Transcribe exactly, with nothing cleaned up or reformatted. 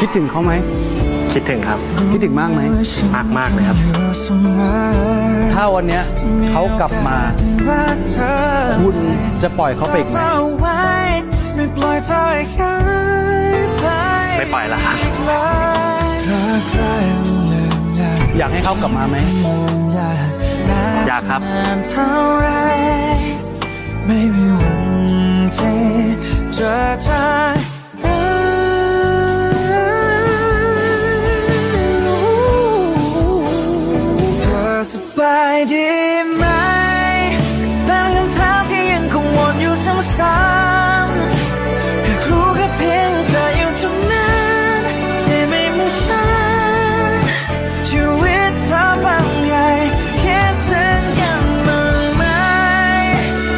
คิดถึงเขาไหมคิดถึงครับคิดถึงมากไหมมากมากเลยครับถ้าวันนี้เขากลับมาคุณจะปล่อยเขาไปอีกไหมไม่ปล่อยละครับอยากให้เขากลับมาไหมอยากครับไม่มีวันที่จะเจอเธอสบายดีไหมเป็นคำถามที่ยังคงวนอยู่ซ้ำ